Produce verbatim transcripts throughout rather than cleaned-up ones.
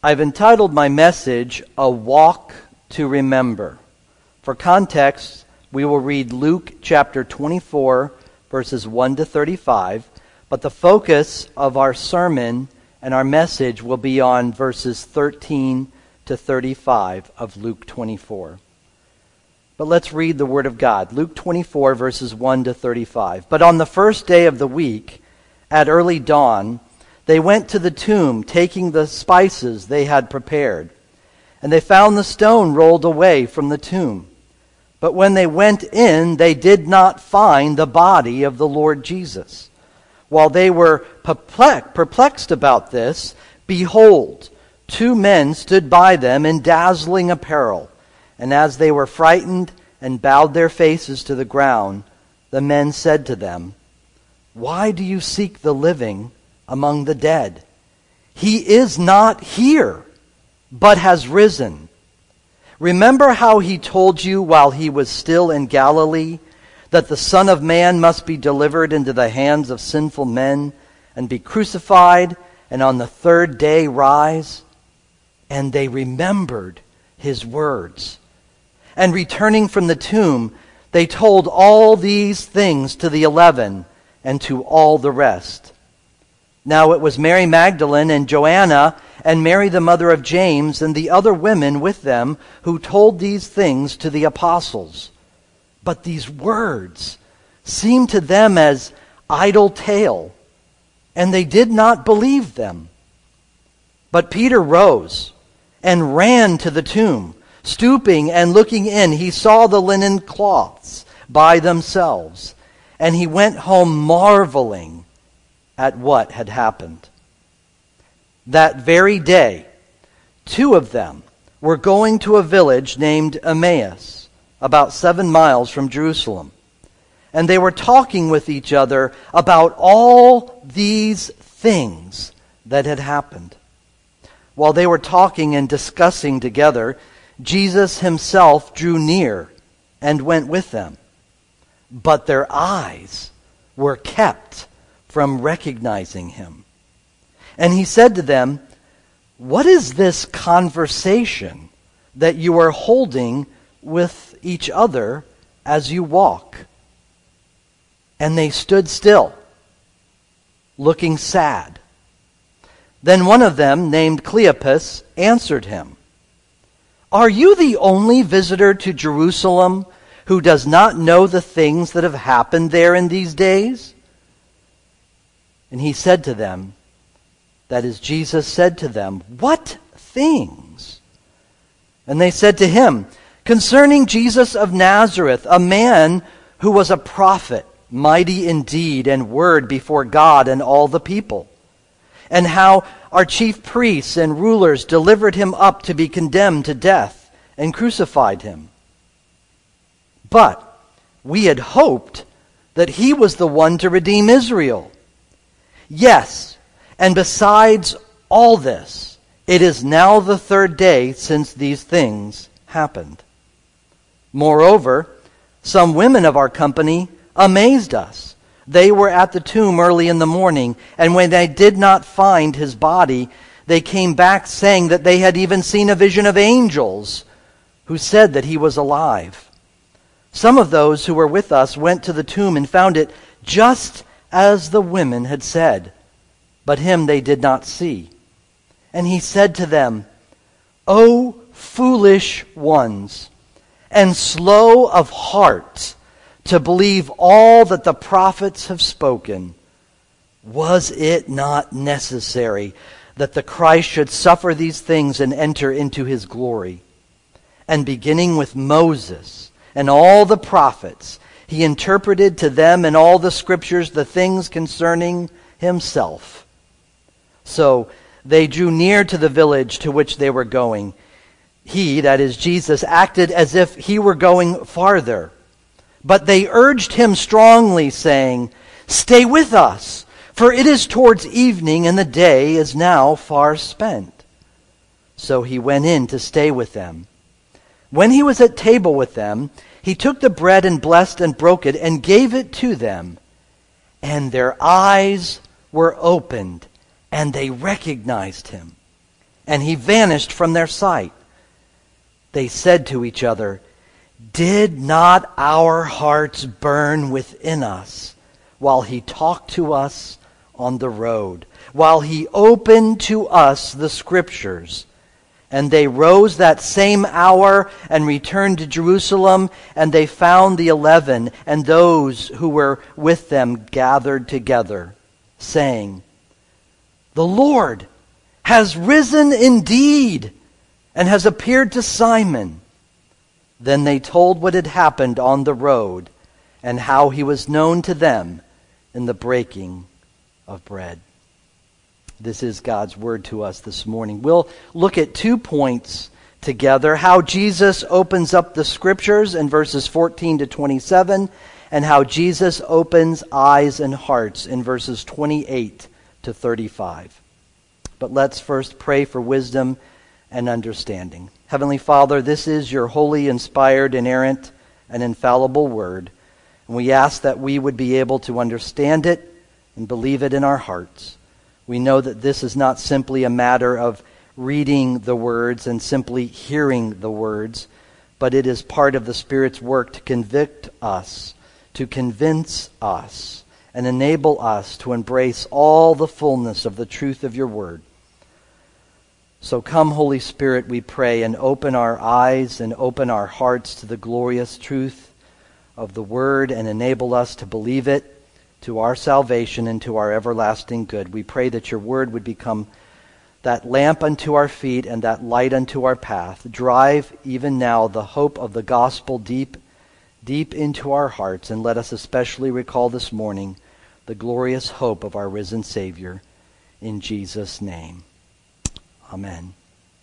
I've entitled my message, A Walk to Remember. For context, we will read Luke chapter twenty-four, verses one to thirty-five, but the focus of our sermon and our message will be on verses thirteen to thirty-five of Luke twenty-four. But let's read the Word of God. Luke twenty-four, verses one to thirty-five. But on the first day of the week, at early dawn, they went to the tomb, taking the spices they had prepared. And they found the stone rolled away from the tomb. But when they went in, they did not find the body of the Lord Jesus. While they were perplexed about this, behold, two men stood by them in dazzling apparel. And as they were frightened and bowed their faces to the ground, the men said to them, "Why do you seek the living among the dead? He is not here, but has risen. Remember how he told you while he was still in Galilee that the Son of Man must be delivered into the hands of sinful men and be crucified and on the third day rise?" And they remembered his words. And returning from the tomb, they told all these things to the eleven and to all the rest. Now it was Mary Magdalene and Joanna and Mary the mother of James and the other women with them who told these things to the apostles. But these words seemed to them as idle tale, and they did not believe them. But Peter rose and ran to the tomb. Stooping and looking in, he saw the linen cloths by themselves, and he went home marveling at what had happened. That very day, two of them were going to a village named Emmaus, about seven miles from Jerusalem. And they were talking with each other about all these things that had happened. While they were talking and discussing together, Jesus himself drew near and went with them. But their eyes were kept from recognizing him. And he said to them, "What is this conversation that you are holding with each other as you walk?" And they stood still, looking sad. Then one of them, named Cleopas, answered him, "Are you the only visitor to Jerusalem who does not know the things that have happened there in these days?" And he said to them, that is, Jesus said to them, "What things?" And they said to him, "Concerning Jesus of Nazareth, a man who was a prophet, mighty in deed and word before God and all the people, and how our chief priests and rulers delivered him up to be condemned to death and crucified him. But we had hoped that he was the one to redeem Israel. Yes, and besides all this, it is now the third day since these things happened. Moreover, some women of our company amazed us. They were at the tomb early in the morning, and when they did not find his body, they came back saying that they had even seen a vision of angels who said that he was alive. Some of those who were with us went to the tomb and found it just as the women had said, but him they did not see. And he said to them, "O foolish ones, and slow of heart to believe all that the prophets have spoken. Was it not necessary that the Christ should suffer these things and enter into his glory?" And beginning with Moses and all the prophets, he interpreted to them in all the scriptures the things concerning himself. So they drew near to the village to which they were going. He, that is Jesus, acted as if he were going farther. But they urged him strongly, saying, "Stay with us, for it is towards evening, and the day is now far spent." So he went in to stay with them. When he was at table with them, he took the bread and blessed and broke it and gave it to them. And their eyes were opened, and they recognized him. and he vanished from their sight. They said to each other, "Did not our hearts burn within us while he talked to us on the road, while he opened to us the Scriptures?" And they rose that same hour and returned to Jerusalem, and they found the eleven and those who were with them gathered together, saying, "The Lord has risen indeed and has appeared to Simon." Then they told what had happened on the road and how he was known to them in the breaking of bread. This is God's word to us this morning. We'll look at two points together: how Jesus opens up the Scriptures in verses fourteen to twenty-seven, and how Jesus opens eyes and hearts in verses twenty-eight to thirty-five. But let's first pray for wisdom and understanding. Heavenly Father, this is your holy, inspired, inerrant, and infallible word, and we ask that we would be able to understand it and believe it in our hearts. We know that this is not simply a matter of reading the words and simply hearing the words, but it is part of the Spirit's work to convict us, to convince us, and enable us to embrace all the fullness of the truth of your word. So come, Holy Spirit, we pray, and open our eyes and open our hearts to the glorious truth of the word, and enable us to believe it to our salvation and to our everlasting good. We pray that your word would become that lamp unto our feet and that light unto our path. Drive even now the hope of the gospel deep, deep into our hearts, and let us especially recall this morning the glorious hope of our risen Savior. In Jesus' name, amen.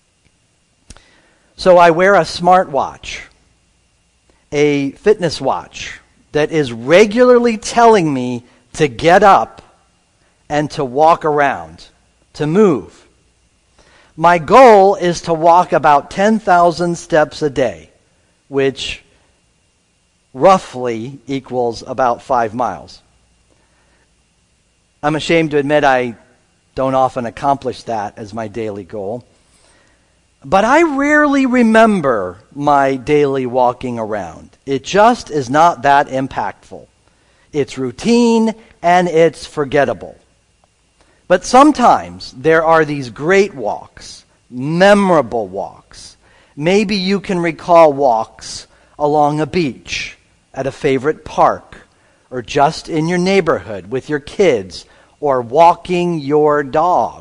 So I wear a smartwatch, a fitness watch, that is regularly telling me to get up and to walk around, to move. My goal is to walk about ten thousand steps a day, which roughly equals about five miles. I'm ashamed to admit I don't often accomplish that as my daily goal. But I rarely remember my daily walking around. It just is not that impactful. It's routine and it's forgettable. But sometimes there are these great walks, memorable walks. Maybe you can recall walks along a beach, at a favorite park, or just in your neighborhood with your kids, or walking your dog.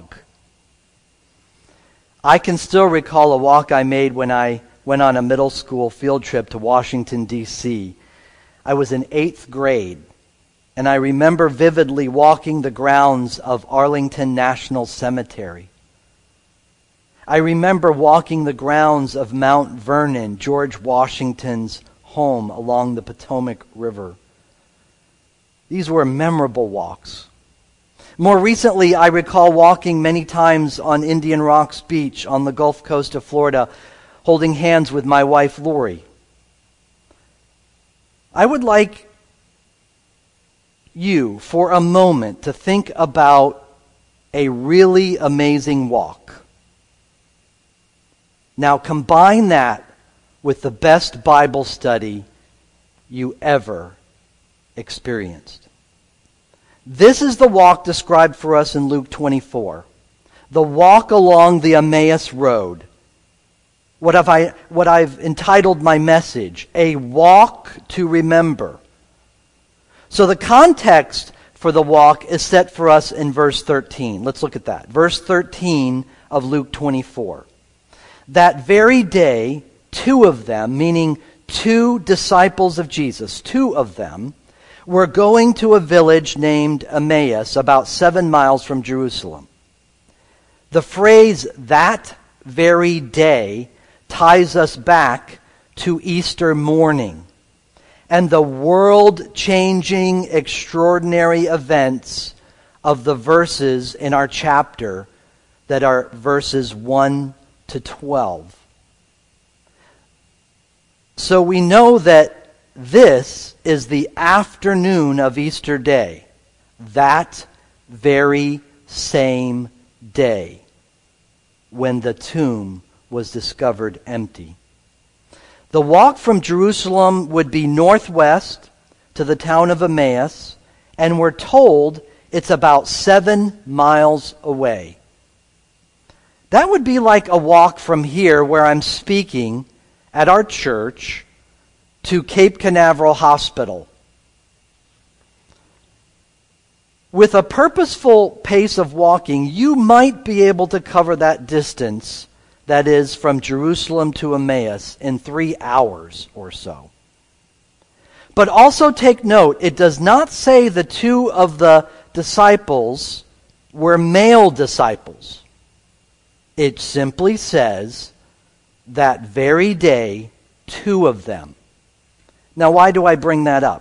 I can still recall a walk I made when I went on a middle school field trip to Washington, D C I was in eighth grade, and I remember vividly walking the grounds of Arlington National Cemetery. I remember walking the grounds of Mount Vernon, George Washington's home along the Potomac River. These were memorable walks. More recently, I recall walking many times on Indian Rocks Beach on the Gulf Coast of Florida, holding hands with my wife, Lori. I would like you, for a moment, to think about a really amazing walk. Now combine that with the best Bible study you ever experienced. This is the walk described for us in Luke twenty-four. The walk along the Emmaus Road. What have I, what I've entitled my message, A Walk to Remember. So the context for the walk is set for us in verse thirteen. Let's look at that. Verse thirteen of Luke twenty-four. That very day, two of them, meaning two disciples of Jesus, two of them, were going to a village named Emmaus, about seven miles from Jerusalem. The phrase, that very day, ties us back to Easter morning and the world-changing, extraordinary events of the verses in our chapter that are verses one to twelve. So we know that this is the afternoon of Easter Day, that very same day. when the tomb was discovered empty. The walk from Jerusalem would be northwest to the town of Emmaus, and we're told it's about seven miles away. That would be like a walk from here, where I'm speaking at our church, to Cape Canaveral Hospital. With a purposeful pace of walking, you might be able to cover that distance, that is, from Jerusalem to Emmaus, in three hours or so. But also take note, it does not say the two of the disciples were male disciples. It simply says that very day, two of them. Now, why do I bring that up?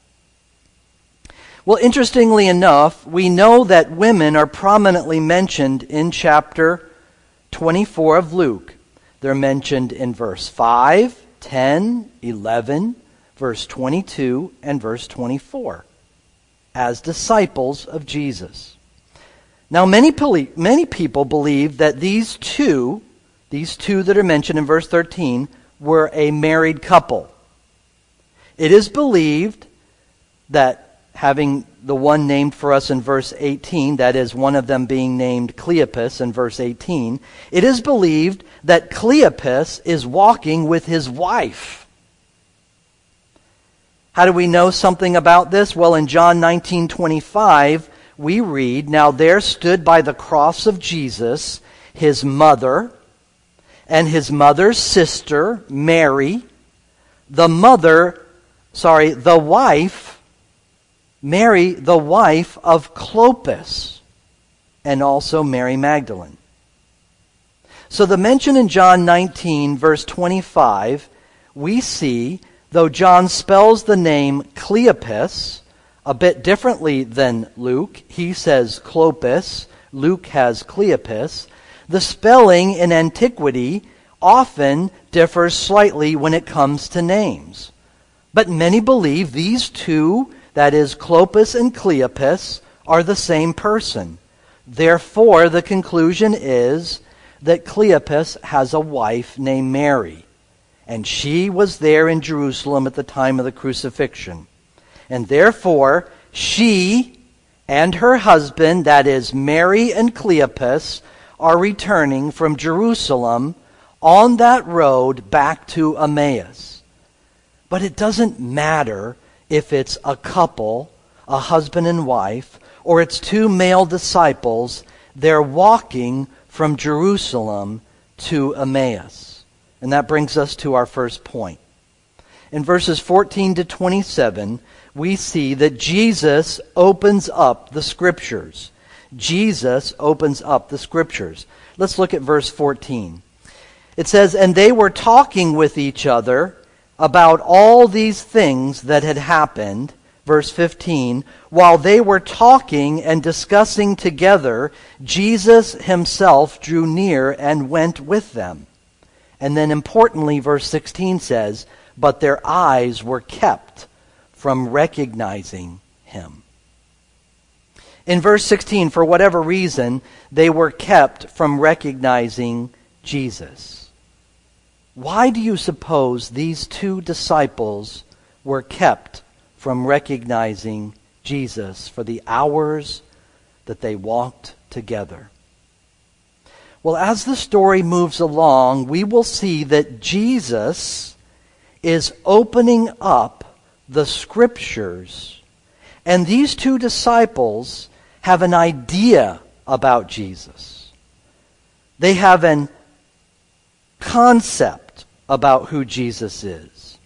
Well, interestingly enough, we know that women are prominently mentioned in chapter twenty-four of Luke. They're mentioned in verse five, ten, eleven, verse twenty-two, and verse twenty-four as disciples of Jesus. Now, many, many people believe that these two, these two that are mentioned in verse thirteen, were a married couple. It is believed that having the one named for us in verse eighteen, that is, one of them being named Cleopas in verse eighteen, it is believed that Cleopas is walking with his wife. How do we know something about this? Well, in John nineteen twenty-five, we read, "Now there stood by the cross of Jesus his mother and his mother's sister, Mary, the mother, sorry, the wife, Mary, the wife of Clopas, and also Mary Magdalene." So the mention in John nineteen, verse twenty-five, we see, though John spells the name Cleopas a bit differently than Luke, he says Clopas, Luke has Cleopas, the spelling in antiquity often differs slightly when it comes to names. But many believe these two, that is, Clopas and Cleopas, are the same person. Therefore, the conclusion is that Cleopas has a wife named Mary, and she was there in Jerusalem at the time of the crucifixion. And therefore, she and her husband, that is, Mary and Cleopas, are returning from Jerusalem on that road back to Emmaus. But it doesn't matter if it's a couple, a husband and wife, or it's two male disciples. They're walking from Jerusalem to Emmaus. And that brings us to our first point. In verses fourteen to twenty-seven, we see that Jesus opens up the Scriptures. Jesus opens up the Scriptures. Let's look at verse fourteen. It says, "And they were talking with each other about all these things that had happened," verse fifteen, "while they were talking and discussing together, Jesus himself drew near and went with them." And then importantly, verse sixteen says, "But their eyes were kept from recognizing him." In verse sixteen, for whatever reason, they were kept from recognizing Jesus. Why do you suppose these two disciples were kept from recognizing Jesus for the hours that they walked together? Well, as the story moves along, we will see that Jesus is opening up the Scriptures, and these two disciples have an idea about Jesus. They have an concept about who Jesus is.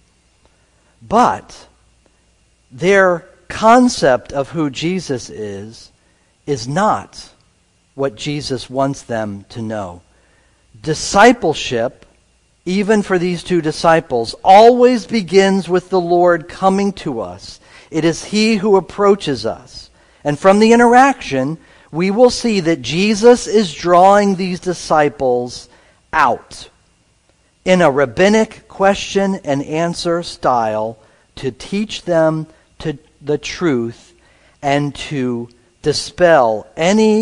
But their concept of who Jesus is is not what Jesus wants them to know. Discipleship, even for these two disciples, always begins with the Lord coming to us. It is He who approaches us. And from the interaction, we will see that Jesus is drawing these disciples out in a rabbinic question and answer style to teach them to the truth and to dispel any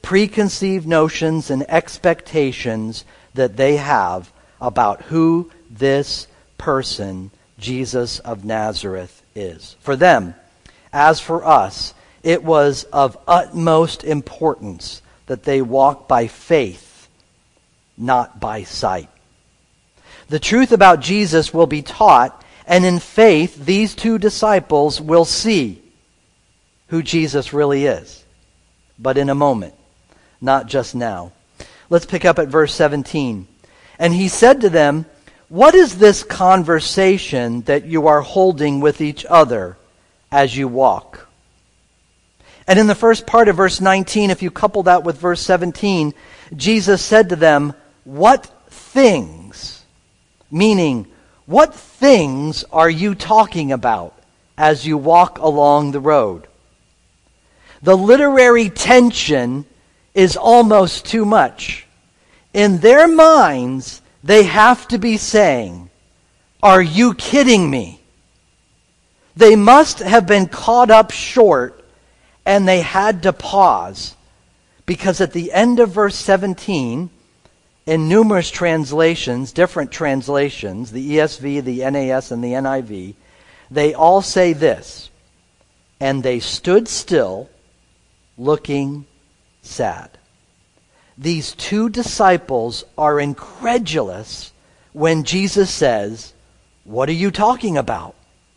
preconceived notions and expectations that they have about who this person, Jesus of Nazareth, is. For them, as for us, it was of utmost importance that they walk by faith, not by sight. The truth about Jesus will be taught, and in faith, these two disciples will see who Jesus really is. But in a moment, not just now. Let's pick up at verse seventeen. And he said to them, "What is this conversation that you are holding with each other as you walk?" And in the first part of verse nineteen, if you couple that with verse seventeen, Jesus said to them, "What things?" Meaning, what things are you talking about as you walk along the road? The literary tension is almost too much. In their minds, they have to be saying, "Are you kidding me?" They must have been caught up short, and they had to pause, because at the end of verse seventeen, in numerous translations, different translations, the E S V, the N A S, and the N I V, they all say this, "And they stood still, looking sad." These two disciples are incredulous when Jesus says, "What are you talking about?"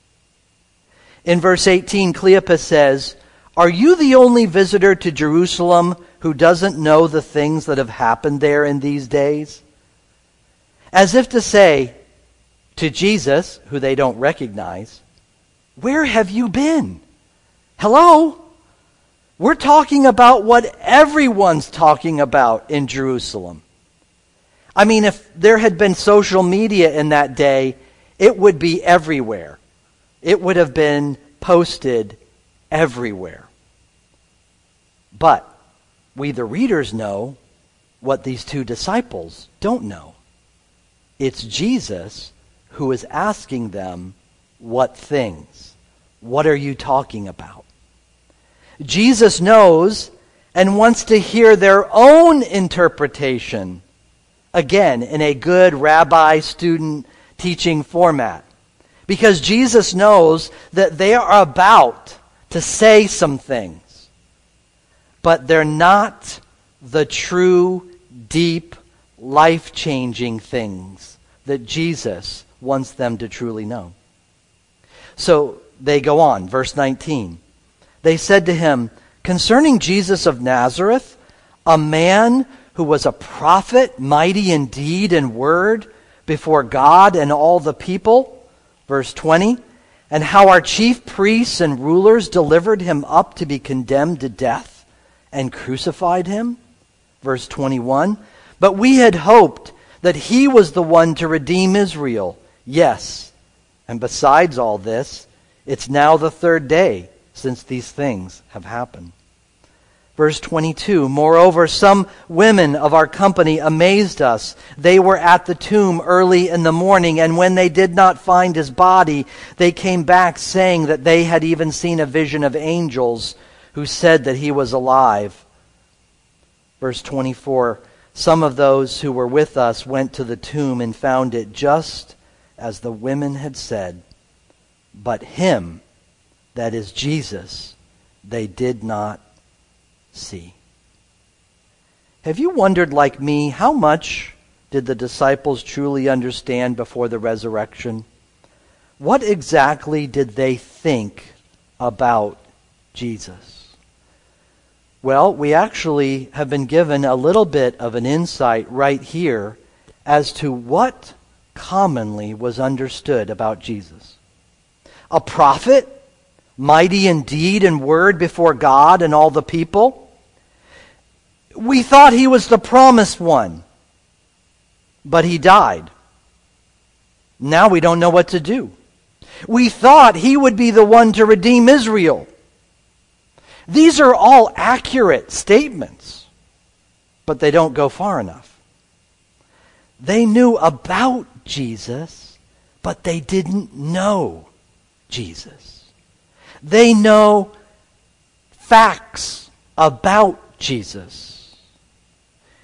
In verse eighteen, Cleopas says, "Are you the only visitor to Jerusalem who doesn't know the things that have happened there in these days?" As if to say to Jesus, who they don't recognize, "Where have you been? Hello? We're talking about what everyone's talking about in Jerusalem." I mean, if there had been social media in that day, it would be everywhere. It would have been posted everywhere. But we, the readers, know what these two disciples don't know. It's Jesus who is asking them, "What things? What are you talking about?" Jesus knows and wants to hear their own interpretation, again, in a good rabbi-student teaching format. Because Jesus knows that they are about to say some things, but they're not the true, deep, life-changing things that Jesus wants them to truly know. So they go on, verse nineteen. They said to him, "Concerning Jesus of Nazareth, a man who was a prophet, mighty in deed and word before God and all the people," verse twenty, "and how our chief priests and rulers delivered him up to be condemned to death and crucified him," verse twenty-one, "But we had hoped that he was the one to redeem Israel. Yes, and besides all this, it's now the third day since these things have happened." Verse twenty-two, "Moreover, some women of our company amazed us. They were at the tomb early in the morning, and when they did not find his body, they came back saying that they had even seen a vision of angels who said that he was alive." Verse twenty-four, "Some of those who were with us went to the tomb and found it just as the women had said, but him," that is Jesus, "they did not see." Have you wondered, like me, how much did the disciples truly understand before the resurrection? What exactly did they think about Jesus? Well, we actually have been given a little bit of an insight right here as to what commonly was understood about Jesus. A prophet, mighty in deed and word before God and all the people. We thought he was the promised one, but he died. Now we don't know what to do. We thought he would be the one to redeem Israel. These are all accurate statements, but they don't go far enough. They knew about Jesus, but they didn't know Jesus. They know facts about Jesus,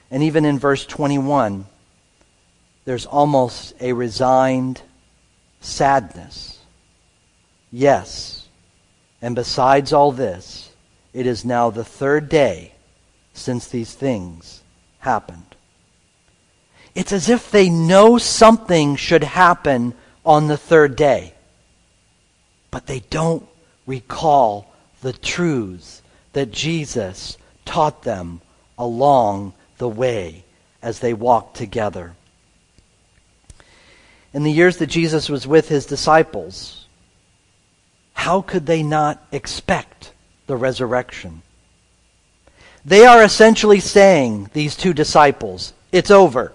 And even in verse twenty-one, there's almost a resigned sadness. Yes, and besides all this, it is now the third day since these things happened. It's as if they know something should happen on the third day, but they don't recall the truths that Jesus taught them along the way as they walked together. In the years that Jesus was with his disciples, how could they not expect the resurrection? They are essentially saying, these two disciples, it's over.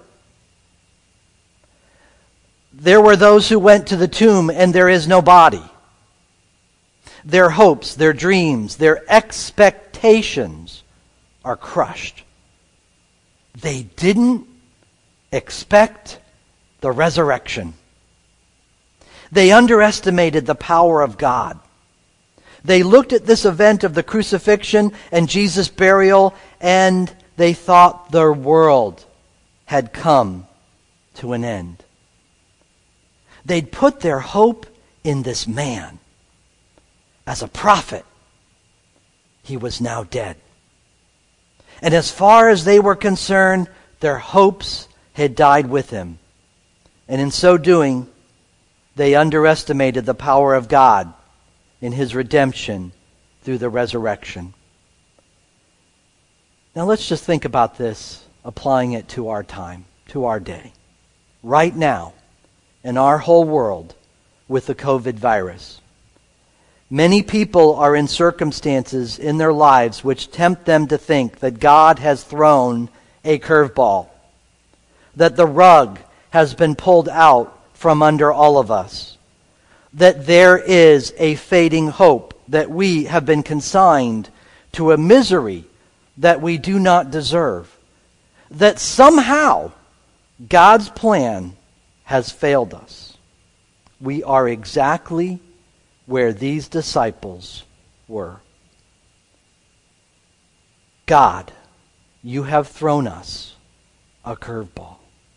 There were those who went to the tomb and there is no body. Their hopes, their dreams, their expectations are crushed. They didn't expect the resurrection. They underestimated the power of God. They looked at this event of the crucifixion and Jesus' burial, and they thought their world had come to an end. They'd put their hope in this man. As a prophet, he was now dead. And as far as they were concerned, their hopes had died with him. And in so doing, they underestimated the power of God in his redemption through the resurrection. Now let's just think about this, applying it to our time, to our day. Right now, in our whole world, with the COVID virus, many people are in circumstances in their lives which tempt them to think that God has thrown a curveball, that the rug has been pulled out from under all of us, that there is a fading hope, that we have been consigned to a misery that we do not deserve, that somehow God's plan has failed us. We are exactly where these disciples were. God, you have thrown us a curveball.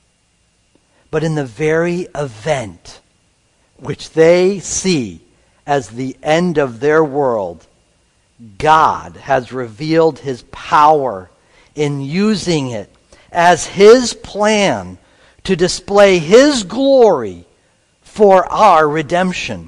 But in the very event which they see as the end of their world, God has revealed his power in using it as his plan to display his glory for our redemption.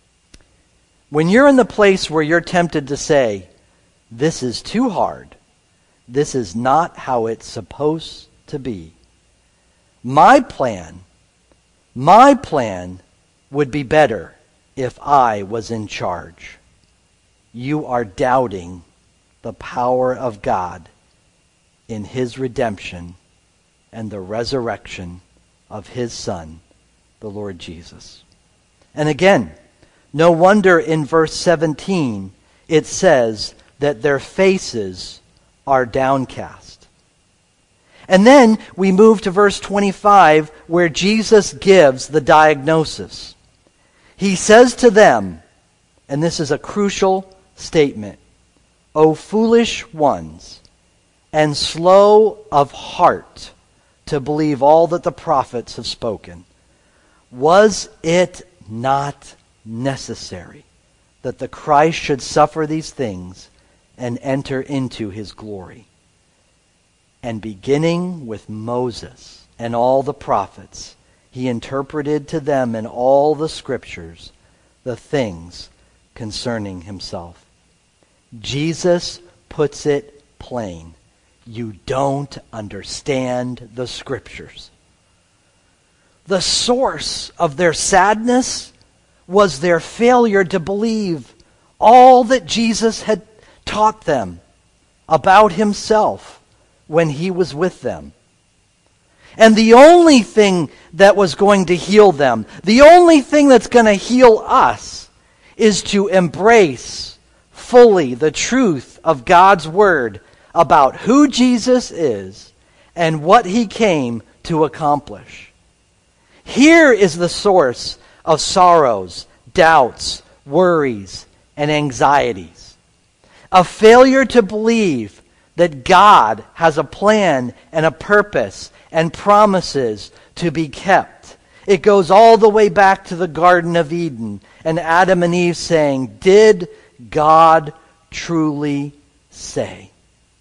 When you're in the place where you're tempted to say, this is too hard, this is not how it's supposed to be, my plan, my plan would be better if I was in charge. You are doubting the power of God in his redemption and the resurrection of his Son, the Lord Jesus. And again, no wonder in verse seventeen it says that their faces are downcast. And then we move to verse twenty-five where Jesus gives the diagnosis. He says to them, and this is a crucial statement, O foolish ones, and slow of heart to believe all that the prophets have spoken. Was it not necessary that the Christ should suffer these things and enter into his glory? And beginning with Moses and all the prophets, he interpreted to them in all the scriptures the things concerning himself. Jesus puts it plain. You don't understand the scriptures. The source of their sadness was their failure to believe all that Jesus had taught them about himself when he was with them. And the only thing that was going to heal them, the only thing that's going to heal us, is to embrace fully the truth of God's word about who Jesus is and what he came to accomplish. Here is the source of sorrows, doubts, worries, and anxieties. A failure to believe that God has a plan and a purpose and promises to be kept. It goes all the way back to the Garden of Eden and Adam and Eve saying, "Did God truly say?"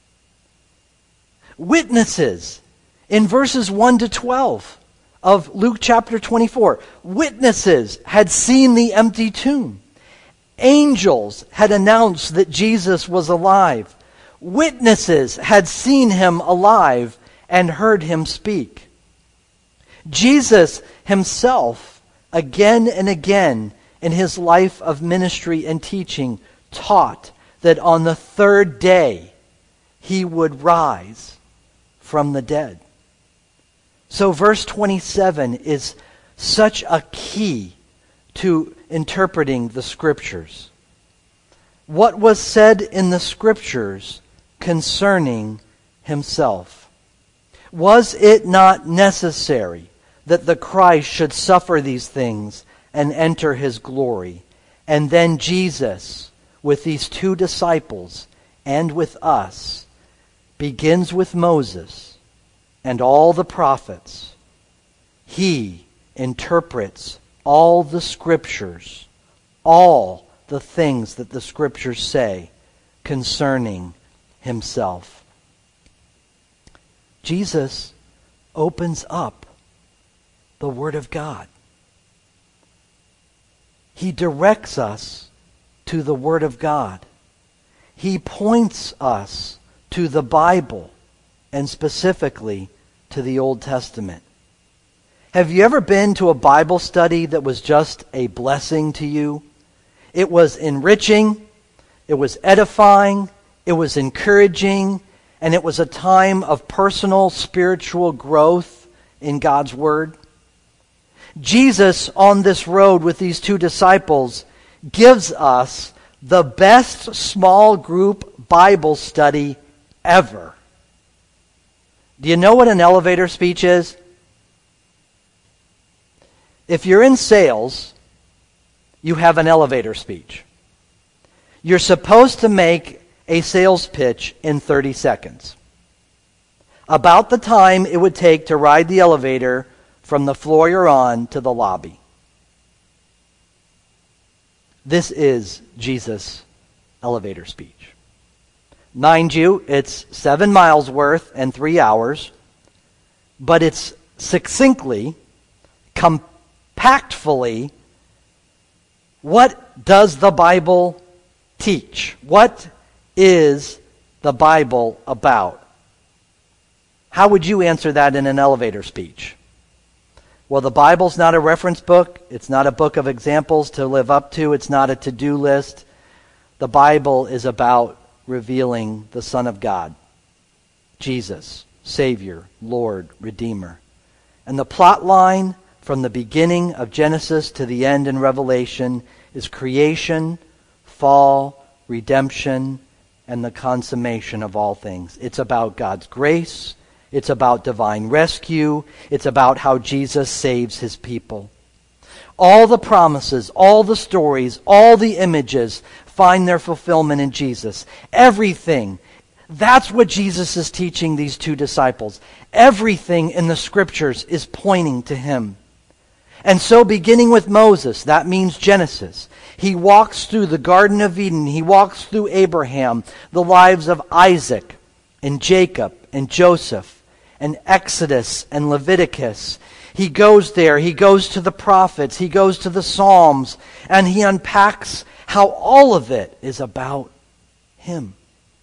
Witnesses in verses one to twelve of Luke chapter twenty-four. Witnesses had seen the empty tomb. Angels had announced that Jesus was alive. Witnesses had seen him alive and heard him speak. Jesus himself, again and again in his life of ministry and teaching, taught that on the third day he would rise from the dead. So verse twenty-seven is such a key to interpreting the Scriptures. What was said in the Scriptures concerning himself? Was it not necessary that the Christ should suffer these things and enter his glory? And then Jesus, with these two disciples and with us, begins with Moses and all the prophets. He interprets all the Scriptures, all the things that the Scriptures say concerning himself. Jesus opens up the Word of God. He directs us to the Word of God. He points us to the Bible, and specifically to the Old Testament. Have you ever been to a Bible study that was just a blessing to you? It was enriching, it was edifying, it was encouraging, and it was a time of personal spiritual growth in God's Word. Jesus, on this road with these two disciples, gives us the best small group Bible study ever. Do you know what an elevator speech is? If you're in sales, you have an elevator speech. You're supposed to make a sales pitch in thirty seconds. About the time it would take to ride the elevator from the floor you're on to the lobby. This is Jesus' elevator speech. Mind you, it's seven miles worth and three hours, but it's succinctly, compactfully, what does the Bible teach? What is the Bible about? How would you answer that in an elevator speech? Well, the Bible's not a reference book. It's not a book of examples to live up to. It's not a to-do list. The Bible is about revealing the Son of God, Jesus, Savior, Lord, Redeemer. And the plot line from the beginning of Genesis to the end in Revelation is creation, fall, redemption, and the consummation of all things. It's about God's grace. It's about divine rescue. It's about how Jesus saves his people. All the promises, all the stories, all the images find their fulfillment in Jesus. Everything. That's what Jesus is teaching these two disciples. Everything in the Scriptures is pointing to him. And so beginning with Moses, that means Genesis. He walks through the Garden of Eden. He walks through Abraham, the lives of Isaac and Jacob and Joseph and Exodus and Leviticus. He goes there. He goes to the prophets. He goes to the Psalms. And he unpacks how all of it is about him.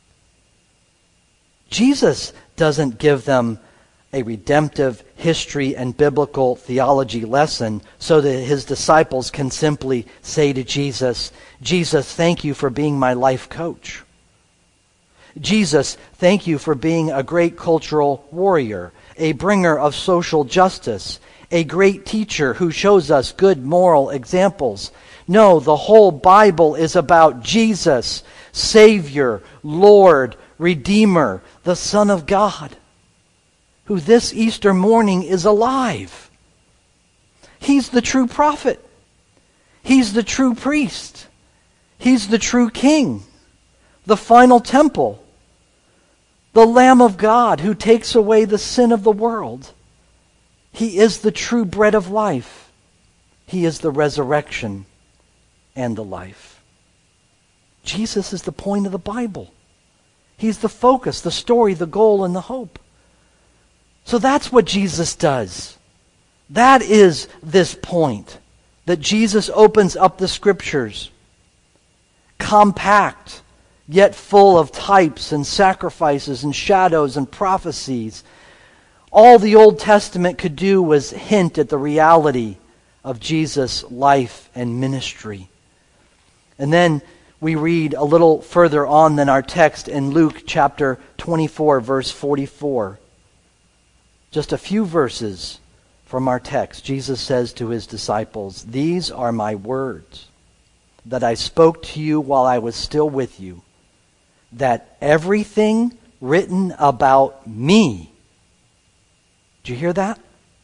Jesus doesn't give them a redemptive history and biblical theology lesson so that his disciples can simply say to Jesus, Jesus, thank you for being my life coach. Jesus, thank you for being a great cultural warrior, a bringer of social justice, a great teacher who shows us good moral examples. No, the whole Bible is about Jesus, Savior, Lord, Redeemer, the Son of God, who this Easter morning is alive. He's the true prophet. He's the true priest. He's the true king, the final temple, the Lamb of God who takes away the sin of the world. He is the true bread of life. He is the resurrection and the life. Jesus is the point of the Bible. He's the focus, the story, the goal, and the hope. So that's what Jesus does. That is this point, that Jesus opens up the Scriptures, compact, yet full of types and sacrifices and shadows and prophecies. All the Old Testament could do was hint at the reality of Jesus' life and ministry. And then we read a little further on than our text in Luke chapter twenty-four, verse forty-four. Just a few verses from our text. Jesus says to his disciples, "These are my words that I spoke to you while I was still with you, that everything written about me." Did you hear that?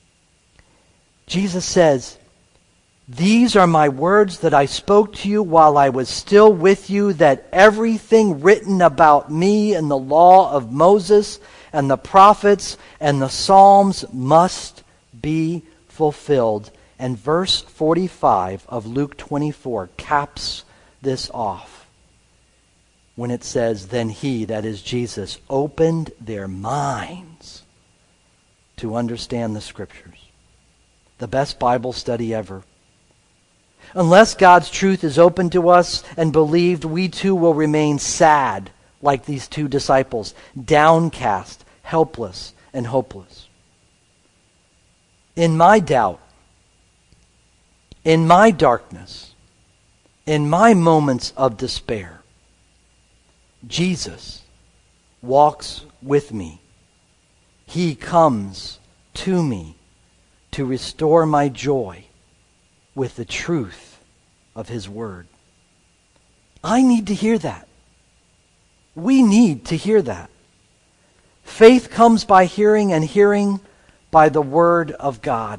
Jesus says, "These are my words that I spoke to you while I was still with you, that everything written about me in the law of Moses and the prophets and the Psalms must be fulfilled." And verse forty-five of Luke twenty-four caps this off when it says, "Then he," that is Jesus, "opened their minds to understand the Scriptures." The best Bible study ever. Unless God's truth is open to us and believed, we too will remain sad like these two disciples, downcast, helpless, and hopeless. In my doubt, in my darkness, in my moments of despair, Jesus walks with me. He comes to me to restore my joy with the truth of His Word. I need to hear that. We need to hear that. Faith comes by hearing, and hearing by the Word of God.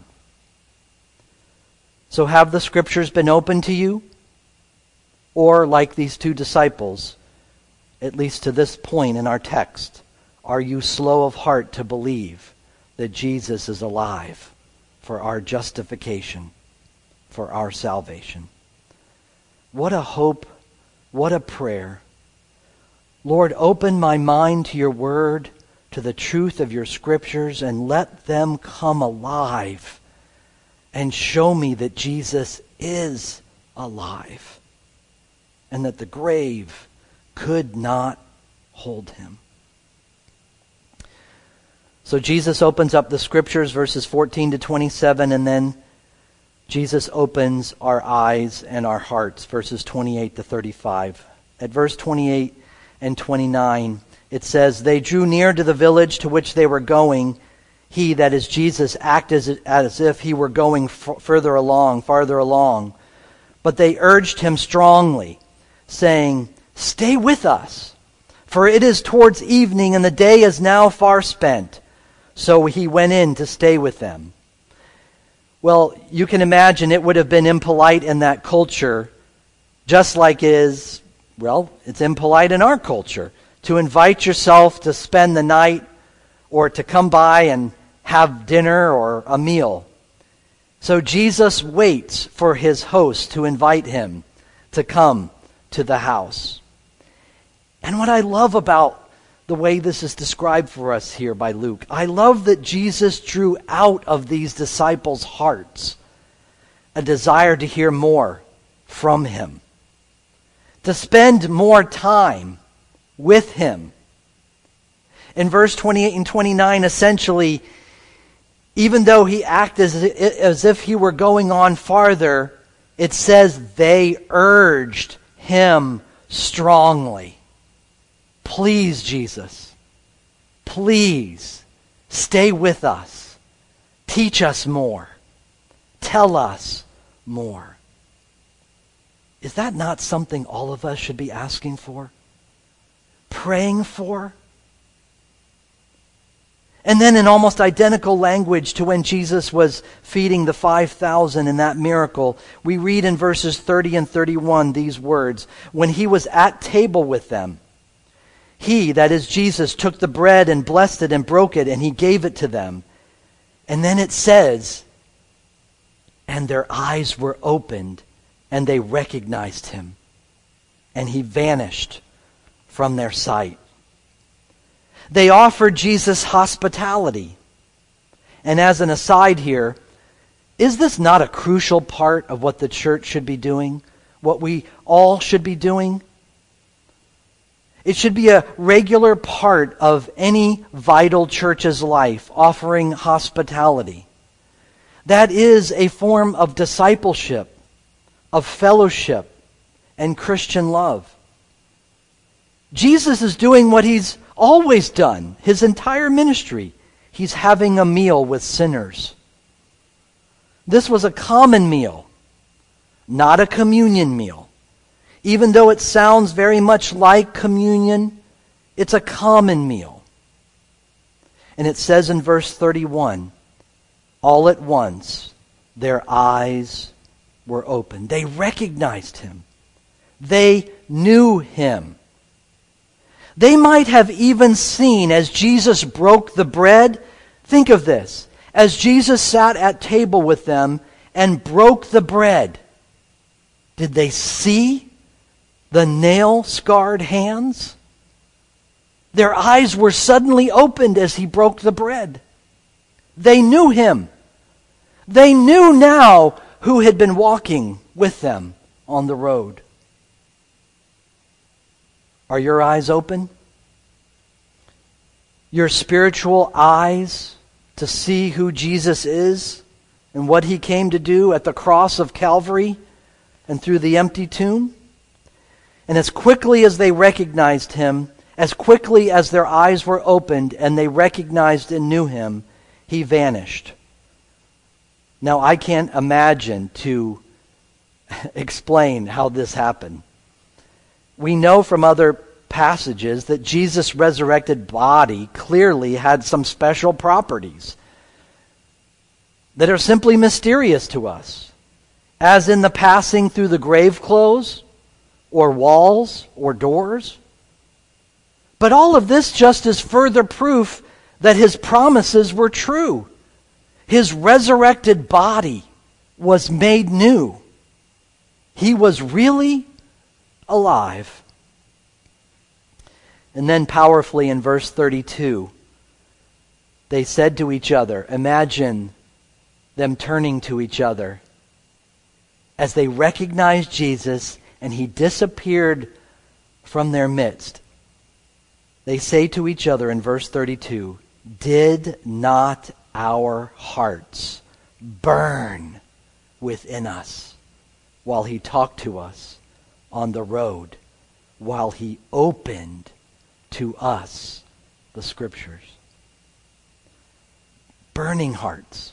So have the Scriptures been open to you? Or, like these two disciples, at least to this point in our text, are you slow of heart to believe that Jesus is alive for our justification, for our salvation? What a hope, what a prayer. Lord, open my mind to your word, to the truth of your Scriptures, and let them come alive and show me that Jesus is alive and that the grave could not hold him. So Jesus opens up the Scriptures, verses fourteen to twenty-seven, and then Jesus opens our eyes and our hearts, verses twenty-eight to thirty-five. At verse twenty-eight and twenty-nine, it says, "They drew near to the village to which they were going. He," that is Jesus, "acted as, as if he were going f- further along, farther along. But they urged him strongly, saying, 'Stay with us, for it is towards evening, and the day is now far spent.' So he went in to stay with them." Well, you can imagine it would have been impolite in that culture, just like it is, well, it's impolite in our culture, to invite yourself to spend the night or to come by and have dinner or a meal. So Jesus waits for his host to invite him to come to the house. And what I love about the way this is described for us here by Luke, I love that Jesus drew out of these disciples' hearts a desire to hear more from him, to spend more time with him. In verse twenty-eight and twenty-nine, essentially, even though he acted as, as if he were going on farther, it says they urged him strongly. "Please, Jesus, please stay with us. Teach us more. Tell us more." Is that not something all of us should be asking for? Praying for? And then in almost identical language to when Jesus was feeding the five thousand in that miracle, we read in verses thirty and thirty-one these words, "When he was at table with them, He, that is Jesus, took the bread and blessed it and broke it, and he gave it to them. And then it says, and their eyes were opened, and they recognized him, and he vanished from their sight. They offered Jesus hospitality. And as an aside here, is this not a crucial part of what the church should be doing? What we all should be doing? It should be a regular part of any vital church's life, offering hospitality. That is a form of discipleship, of fellowship, and Christian love. Jesus is doing what he's always done, his entire ministry. He's having a meal with sinners. This was a common meal, not a communion meal. Even though it sounds very much like communion, it's a common meal. And it says in verse thirty-one, all at once their eyes were opened. They recognized him. They knew him. They might have even seen as Jesus broke the bread. Think of this. As Jesus sat at table with them and broke the bread, did they see the nail-scarred hands? Their eyes were suddenly opened as he broke the bread. They knew him. They knew now who had been walking with them on the road. Are your eyes open? Your spiritual eyes to see who Jesus is and what he came to do at the cross of Calvary and through the empty tomb? And as quickly as they recognized him, as quickly as their eyes were opened and they recognized and knew him, he vanished. Now, I can't imagine to explain how this happened. We know from other passages that Jesus' resurrected body clearly had some special properties that are simply mysterious to us, as in the passing through the grave clothes, or walls, or doors. But all of this just is further proof that his promises were true. His resurrected body was made new. He was really alive. And then powerfully in verse thirty-two, they said to each other, imagine them turning to each other as they recognized Jesus and he disappeared from their midst. They say to each other in verse thirty-two, did not our hearts burn within us while he talked to us on the road, while he opened to us the Scriptures? Burning hearts.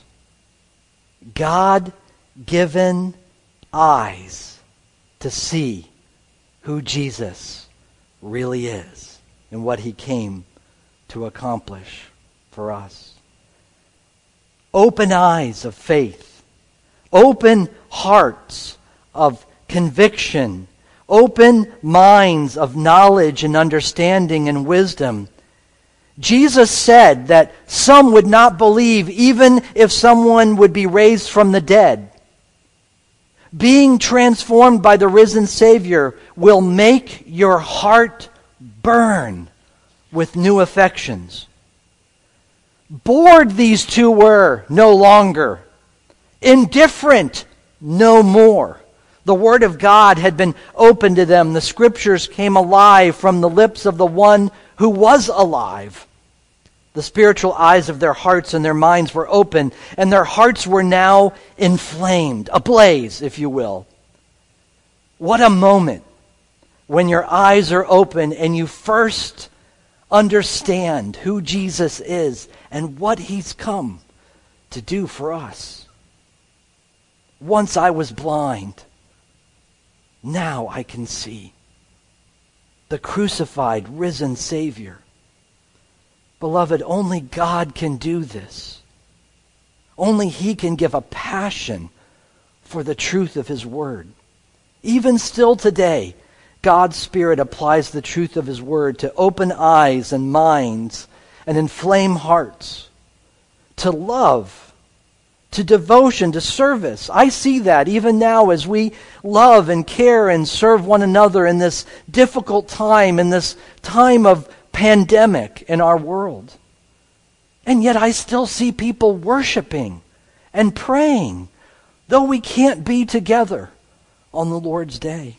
God-given eyes to see who Jesus really is and what he came to accomplish for us. Open eyes of faith. Open hearts of conviction. Open minds of knowledge and understanding and wisdom. Jesus said that some would not believe even if someone would be raised from the dead. Being transformed by the risen Savior will make your heart burn with new affections. Bored these two were no longer. Indifferent no more. The Word of God had been opened to them. The Scriptures came alive from the lips of the one who was alive. The spiritual eyes of their hearts and their minds were open, and their hearts were now inflamed, ablaze, if you will. What a moment when your eyes are open and you first understand who Jesus is and what he's come to do for us. Once I was blind, now I can see the crucified, risen Savior. Beloved, only God can do this. Only he can give a passion for the truth of his word. Even still today, God's Spirit applies the truth of His Word to open eyes and minds and inflame hearts, to love, to devotion, to service. I see that even now as we love and care and serve one another in this difficult time, in this time of pandemic in our world. And yet I still see people worshiping and praying, though we can't be together on the Lord's day.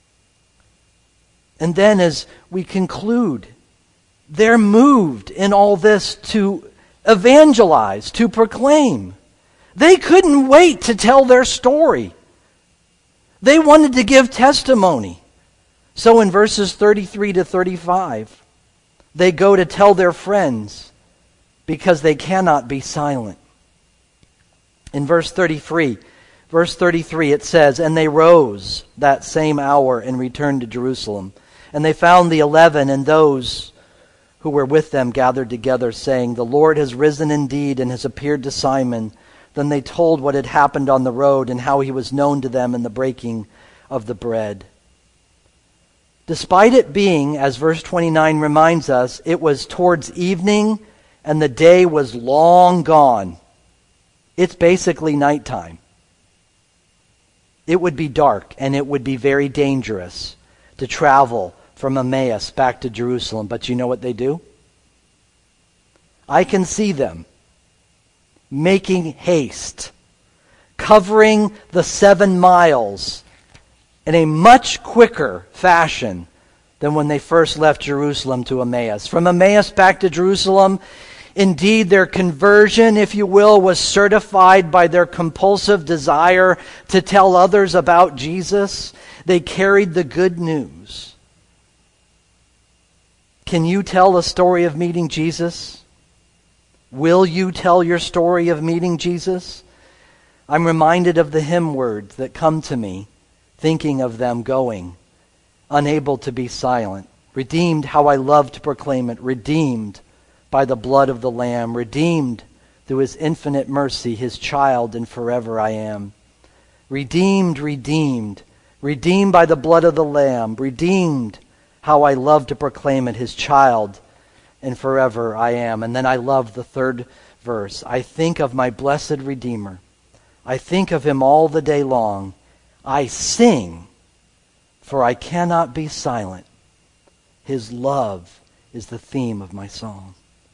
And then as we conclude, they're moved in all this to evangelize, to proclaim. They couldn't wait to tell their story. They wanted to give testimony. So in verses thirty-three to thirty-five, they go to tell their friends because they cannot be silent. In verse thirty-three, verse thirty-three it says, "And they rose that same hour and returned to Jerusalem. And they found the eleven and those who were with them gathered together, saying, 'The Lord has risen indeed and has appeared to Simon.' Then they told what had happened on the road and how he was known to them in the breaking of the bread." Despite it being, as verse twenty-nine reminds us, it was towards evening and the day was long gone. It's basically nighttime. It would be dark and it would be very dangerous to travel from Emmaus back to Jerusalem. But you know what they do? I can see them making haste, covering the seven miles in a much quicker fashion than when they first left Jerusalem to Emmaus. From Emmaus back to Jerusalem, indeed their conversion, if you will, was certified by their compulsive desire to tell others about Jesus. They carried the good news. Can you tell a story of meeting Jesus? Will you tell your story of meeting Jesus? I'm reminded of the hymn words that come to me, thinking of them going, unable to be silent. Redeemed, how I love to proclaim it. Redeemed by the blood of the Lamb. Redeemed through His infinite mercy, His child, and forever I am. Redeemed, redeemed. Redeemed by the blood of the Lamb. Redeemed, how I love to proclaim it, His child, and forever I am. And then I love the third verse. I think of my blessed Redeemer. I think of Him all the day long. I sing, for I cannot be silent. His love is the theme of my song.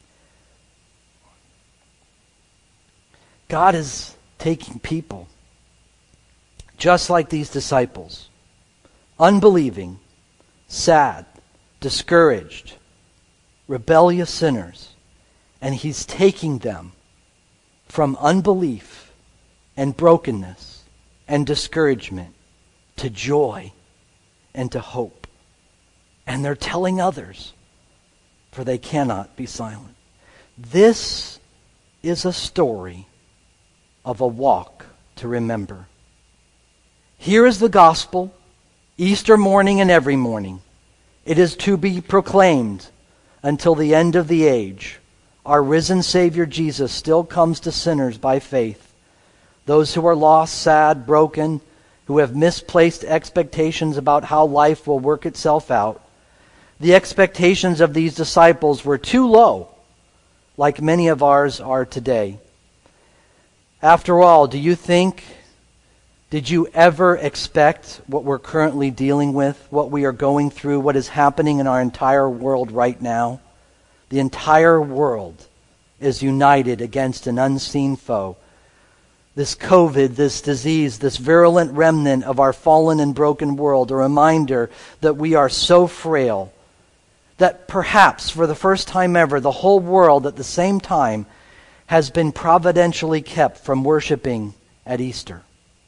God is taking people, just like these disciples, unbelieving, sad, discouraged, rebellious sinners, and He's taking them from unbelief and brokenness and discouragement to joy and to hope. And they're telling others, for they cannot be silent. This is a story of a walk to remember. Here is the gospel, Easter morning and every morning. It is to be proclaimed until the end of the age. Our risen Savior Jesus still comes to sinners by faith. Those who are lost, sad, broken, who have misplaced expectations about how life will work itself out. The expectations of these disciples were too low, like many of ours are today. After all, do you think, did you ever expect what we're currently dealing with, what we are going through, what is happening in our entire world right now? The entire world is united against an unseen foe. This COVID, this disease, this virulent remnant of our fallen and broken world, a reminder that we are so frail, that perhaps for the first time ever, the whole world at the same time has been providentially kept from worshiping at Easter.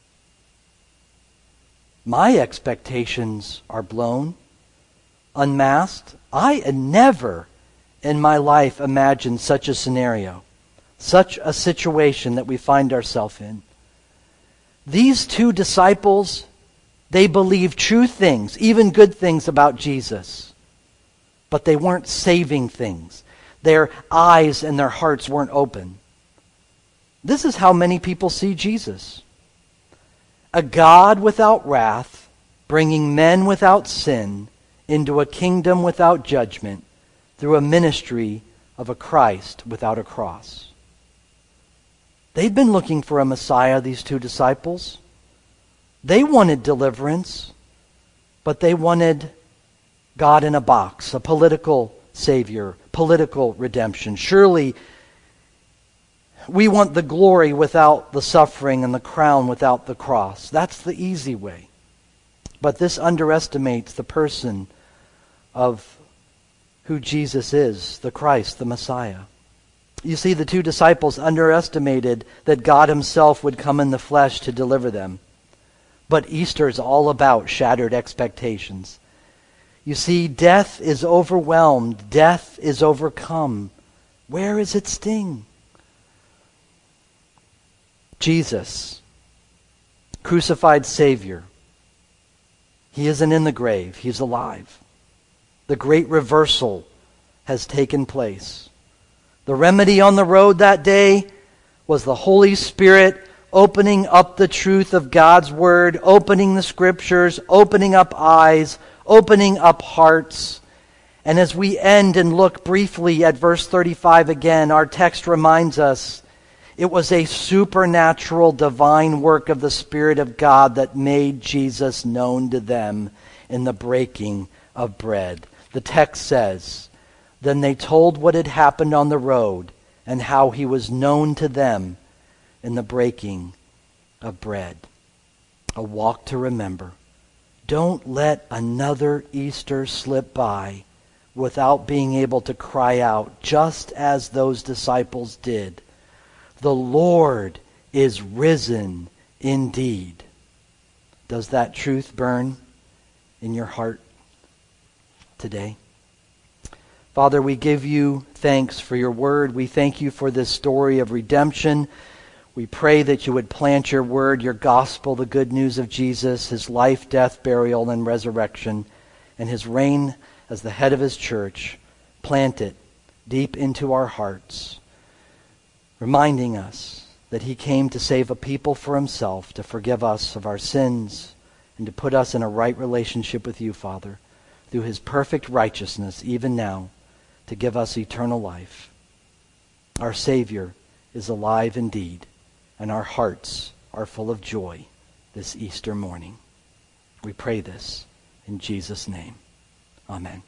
My expectations are blown, unmasked. I had never in my life imagined such a scenario, such a situation that we find ourselves in. These two disciples, they believed true things, even good things about Jesus, but they weren't saving things. Their eyes and their hearts weren't open. This is how many people see Jesus. A God without wrath bringing men without sin into a kingdom without judgment through a ministry of a Christ without a cross. They'd been looking for a Messiah, these two disciples. They wanted deliverance, but they wanted God in a box, a political Savior, political redemption. Surely we want the glory without the suffering and the crown without the cross. That's the easy way. But this underestimates the person of who Jesus is, the Christ, the Messiah. You see, the two disciples underestimated that God himself would come in the flesh to deliver them. But Easter is all about shattered expectations. You see, death is overwhelmed. Death is overcome. Where is its sting? Jesus, crucified Savior. He isn't in the grave. He's alive. The great reversal has taken place. The remedy on the road that day was the Holy Spirit opening up the truth of God's Word, opening the Scriptures, opening up eyes, opening up hearts. And as we end and look briefly at verse thirty-five again, our text reminds us it was a supernatural divine work of the Spirit of God that made Jesus known to them in the breaking of bread. The text says, "Then they told what had happened on the road and how he was known to them in the breaking of bread." A walk to remember. Don't let another Easter slip by without being able to cry out, just as those disciples did, "The Lord is risen indeed." Does that truth burn in your heart today? Father, we give you thanks for your word. We thank you for this story of redemption. We pray that you would plant your word, your gospel, the good news of Jesus, his life, death, burial, and resurrection, and his reign as the head of his church. Plant it deep into our hearts, reminding us that he came to save a people for himself, to forgive us of our sins, and to put us in a right relationship with you, Father, through his perfect righteousness, even now, to give us eternal life. Our Savior is alive indeed, and our hearts are full of joy this Easter morning. We pray this in Jesus' name. Amen.